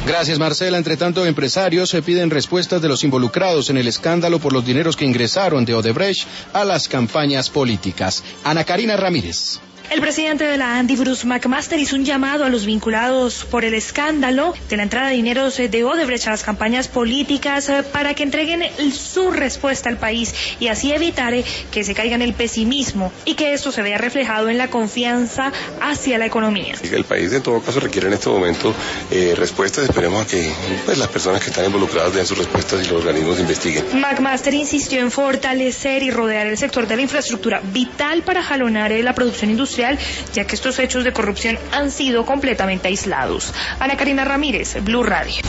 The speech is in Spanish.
Gracias, Marcela. Entre tanto, empresarios se piden respuestas de los involucrados en el escándalo por los dineros que ingresaron de Odebrecht a las campañas políticas. Ana Karina Ramírez. El presidente de la ANDI, Bruce McMaster, hizo un llamado a los vinculados por el escándalo de la entrada de dineros de Odebrecht a las campañas políticas para que entreguen su respuesta al país y así evitar que se caiga en el pesimismo y que esto se vea reflejado en la confianza hacia la economía. El país en todo caso requiere en este momento respuestas. Esperemos a que las personas que están involucradas den sus respuestas y los organismos investiguen. McMaster insistió en fortalecer y rodear el sector de la infraestructura, vital para jalonar la producción industrial, ya que estos hechos de corrupción han sido completamente aislados. Ana Karina Ramírez, Blue Radio.